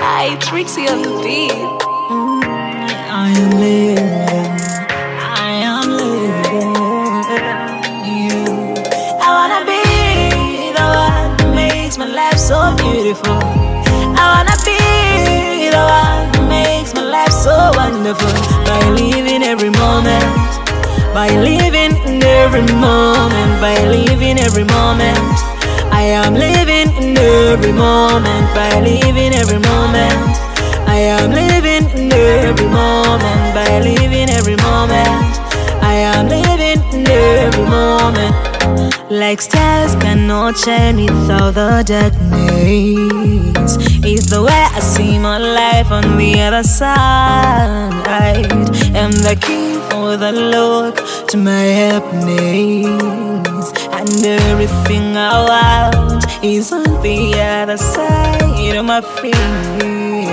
I Trixie on the beat. I am living, I am living you. I wanna be the one who makes my life so beautiful. I wanna be the one who makes my life so wonderful. By living every moment, by living in every moment, by living every moment. I am living in every moment, by living every moment. I am living in every moment, by living every moment. I am living in every moment. Like stars cannot shine without the darkness. It's the way I see my life on the other side. I am the key for the lock to my happiness, and everything I want is on the other side of my feet.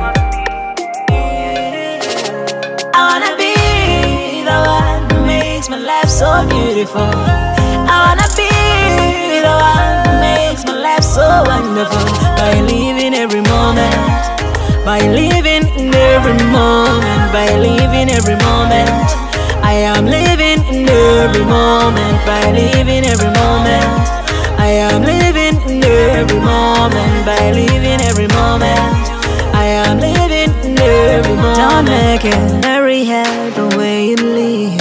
I wanna be the one who makes my life so beautiful. I wanna be the one who makes my life so wonderful. By living every moment, by living in every moment, by living every moment. I am living in every moment, by living every moment. I am living in every moment, by living every moment. I am living in every moment. Don't make it very hard the way you live.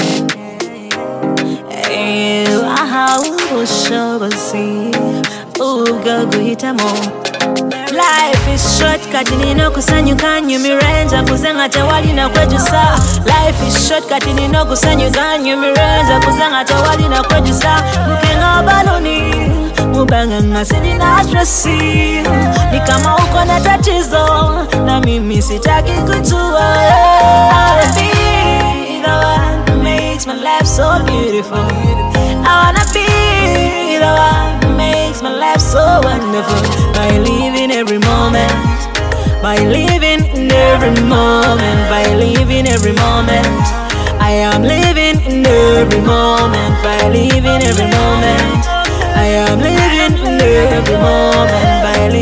Life is short, katinino kusanyuka nyumirenza kuzenga tewali na kwejusa. Life is short, katinino kusanyuka nyumirenza kuzenga tewali na kwejusa. Mukenga baloni mubanga ngasini na stressi. Ni kama uko na tatizo na mimi sitaki kujua. I'll be the one who makes my life so beautiful. I wanna be the one who makes my life so wonderful. By living every moment, by living in every moment, by living every moment. I am living in every moment, by living every moment. I am living in every moment, by